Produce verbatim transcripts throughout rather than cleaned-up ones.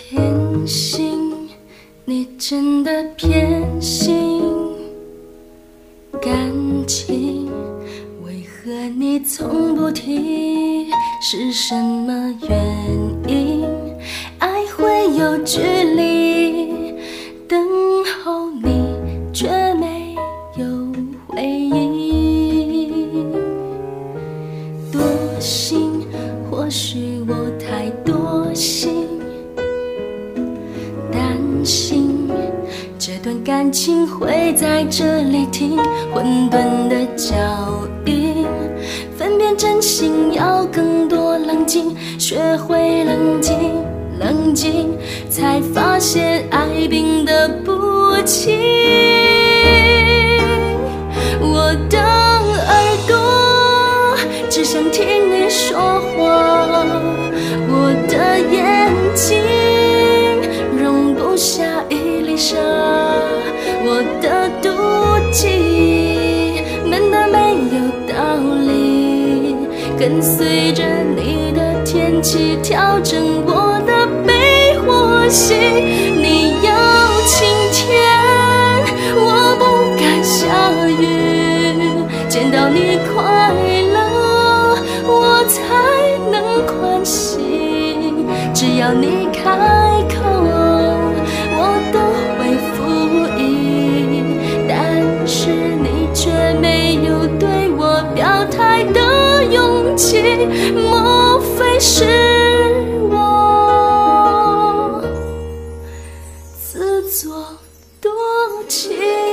偏心，你真的偏心，感情为何你从不提？是什么原因？爱会有距离，等候你却没有回应。多心，或许我太多心，担心这段感情会在这里停，混沌的脚印，分辨真心要更多冷静，学会冷静冷静，才发现爱病得不轻。我的耳朵只想听你说话，我的眼睛容不下一粒沙，我的妒忌闷得没有道理，跟随着你的天气调整我的悲或喜。你要晴天，我不敢下雨，见到你快乐我才能宽心，只要你开口我都会复议，但是你却没有对我表态的勇气，莫非是我自作多情？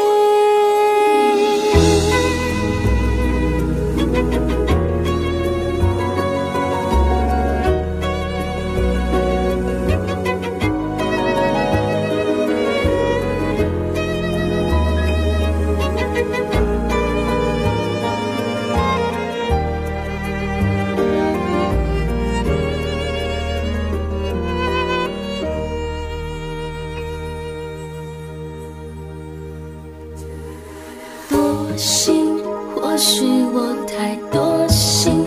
多心，或许我太多心，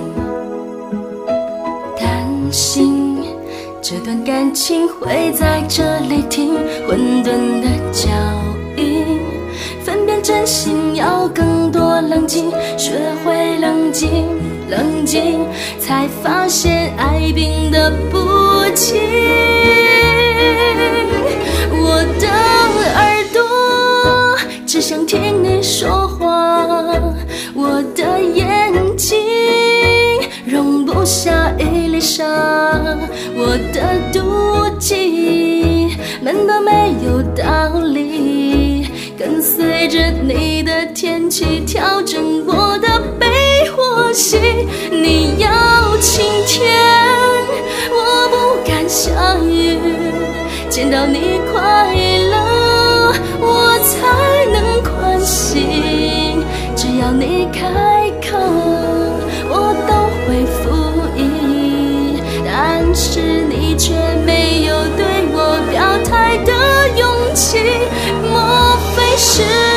担心这段感情会在这里停，混沌的脚印，分辨真心要更多冷静，学会冷静冷静，才发现爱病得不轻。我的耳朵只想听你说话，我的眼睛容不下一粒沙，我的妒忌闷得没有道理，跟随着你的天气调整我的悲或喜。你要晴天，我不敢下雨，见到你快乐我才能宽心，只要你开口我都会复议，但是你却没有对我表态的勇气，莫非是